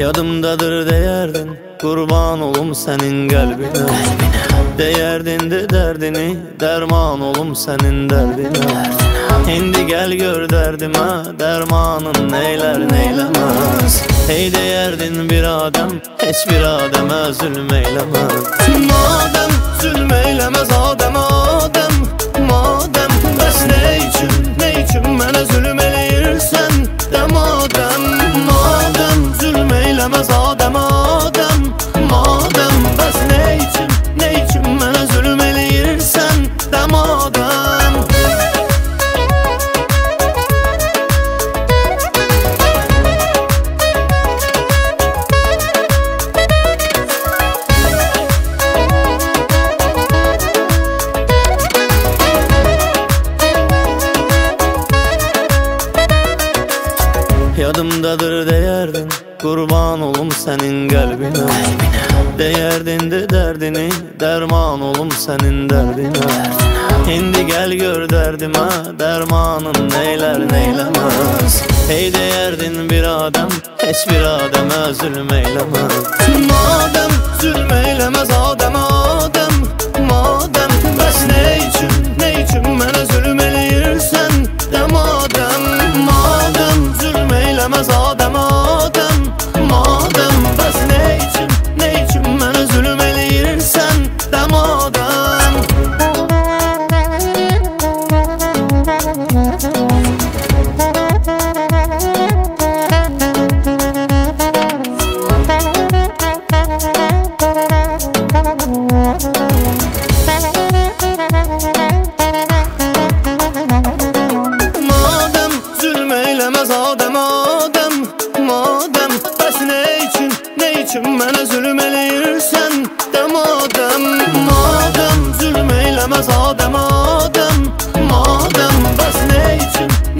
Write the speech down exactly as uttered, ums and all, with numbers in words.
Yadımdadır deyerdin, kurban olum senin kalbine, kalbine. Deyerdin de derdini, derman olum senin derdine. Şimdi gel gör derdime, dermanın neyler neylemez. Hey deyerdin bir adem, hiçbir ademe zulmeylemez. Madem zulmeylemez adem adem, madem bəs ne için, ne için mənə zulüm eləyirsən de madem. Madem zulmeylemez adem adem, madem bəs ne için, ne için mənə zulüm eləyirsən de madem. Yadımdadır deyerdin, kurban olum senin kalbine, kalbine. Deyerdin de derdini, derman olum senin derdine, derdine. Şimdi gel gör derdime, dermanın neyler neylemez. Hey deyerdin bir adem, hiçbir ademe zulmeylemez. Madem zulmeylemez adem adem, madem bəs ne için, ne için mənə zulüm eləyirsən de madem. Madem zulmeylemez adem adem, madem bəs ne için, ne için mənə zulüm eləyirsən de madem. Adem adem, madem bəs ne için, ne için mənə zulüm eləyirsən de madem. Madem zulm eyləməz adem adem, madem bəs ne için,